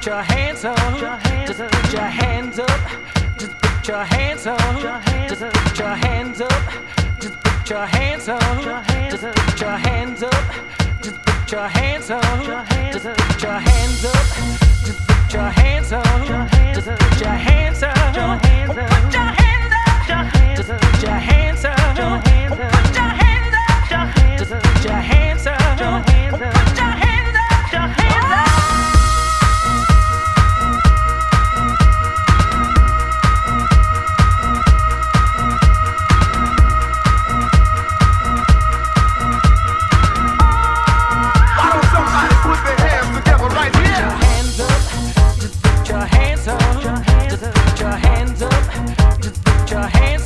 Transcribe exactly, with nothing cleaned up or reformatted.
your hands up. Just put your hands up. Just put your hands up. Just put your hands up. Just put your hands up. Just put your hands up. Just put your hands up. Just put your hands up. Just put your hands up. Just put your hands up. Put your hands up. Just put your hands up. Put your hands up. Just put your hands up. Put your hands up. Put your hands up. Just put your hands